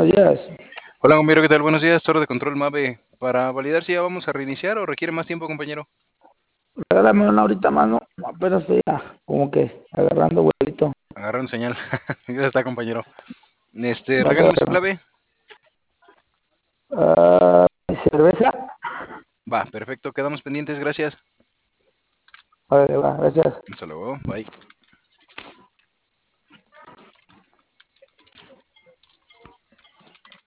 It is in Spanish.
buenos días. Hola, compañero, ¿qué tal? Buenos días, Torre de Control Mave. Para validar si ya vamos a reiniciar o requiere más tiempo, compañero. Regálame una horita más, ¿no? Apenas estoy como que agarrando vuelito. Agarraron señal. Ya está, compañero. Va que va. Regálame su clave. Cerveza. Va, perfecto, quedamos pendientes, gracias. Vale, va, gracias. Hasta luego, bye.